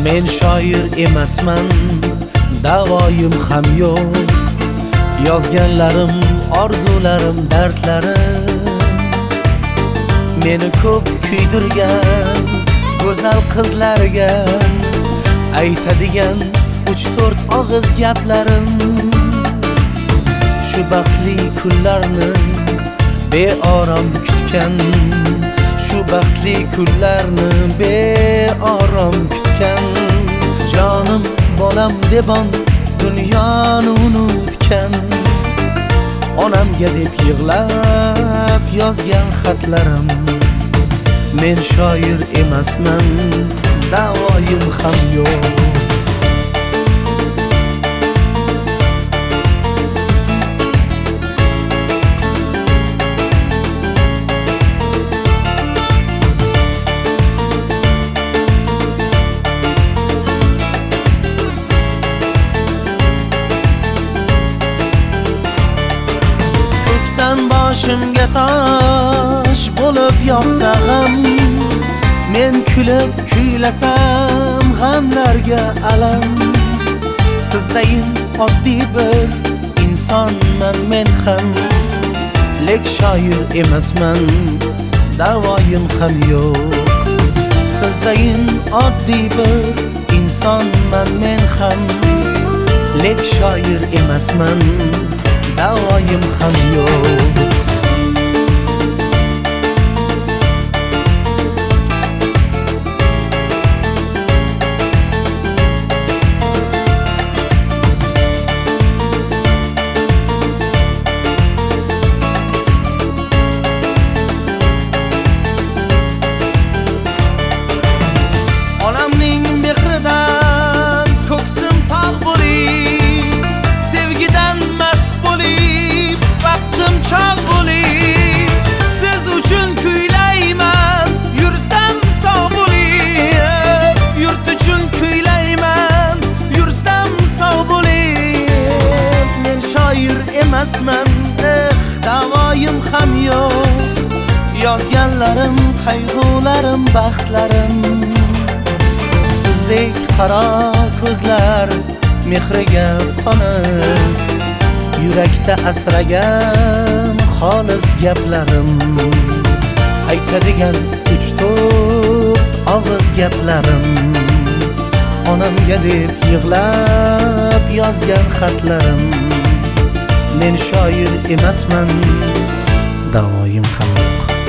Men shoir emasman, davoyim ham yo'q. Yozganlarim, orzularim, dardlarim meni ko'p kuydirgan go'zal qizlarga aytadigan 3-4 og'iz gaplarim. Shu baxtli kunlarni beorom kutgan, shu baxtli kunlarni beorom kutgan, jonim bolam debon dunyoni unutgan, onamga deb yig'lab yozgan xatlarim. Men shoir emasman, davoyim ham yo'q. Boshimga tosh bo'lib yog'sa ham, men kulib kuylasam g'amlarga alam. Sizdayin oddiy bir insonman men ham, lek shoir emasman, davoyim ham yo'q. Sizdayin oddiy bir insonman men ham, lek shoir emasman, davoyim ham yo'q. Onamning mehridan ko'ksim tog' bo'lib, sevgidan mast bo'lib, vaqtim chog' bo'lib, siz uchun kuylayman, yursam sog' bo'lib, yurt uchun kuylayman, yursam sog' bo'lib. Men shoir emasman, davoyim ham yo'q. Yozganlarim, qayg'ularim, baxtlarim sizdek qaro ko'zlar mehriga qonib, yurakda asragan xolis gaplarim, aytadigan 3-4 og'iz gaplarim, onamga deb yig'lab yozgan xatlarim. Men shoir emasman, davoyim ham yo'q.